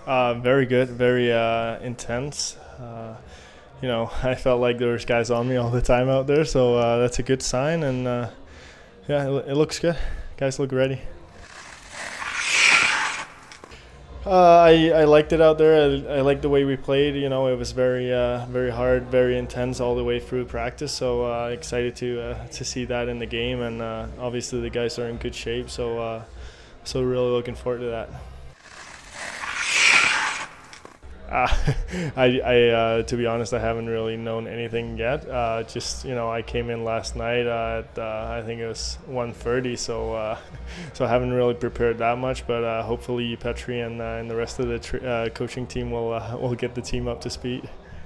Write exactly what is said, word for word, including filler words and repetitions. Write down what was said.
Uh, very good, very uh, intense. Uh, you know, I felt like there was guys on me all the time out there, so uh, that's a good sign. And uh, yeah, it, it looks good. Guys look ready. Uh, I, I liked it out there. I, I liked the way we played. You know, it was very uh, very hard, very intense all the way through practice. So uh, excited to uh, to see that in the game, and uh, obviously the guys are in good shape. So uh, so really looking forward to that. Uh, I, I uh, to be honest, I haven't really known anything yet. Uh, just you know, I came in last night uh, at uh, I think it was one thirty, so uh, so I haven't really prepared that much. But uh, hopefully, Petri and uh, and the rest of the tr- uh, coaching team will uh, will get the team up to speed.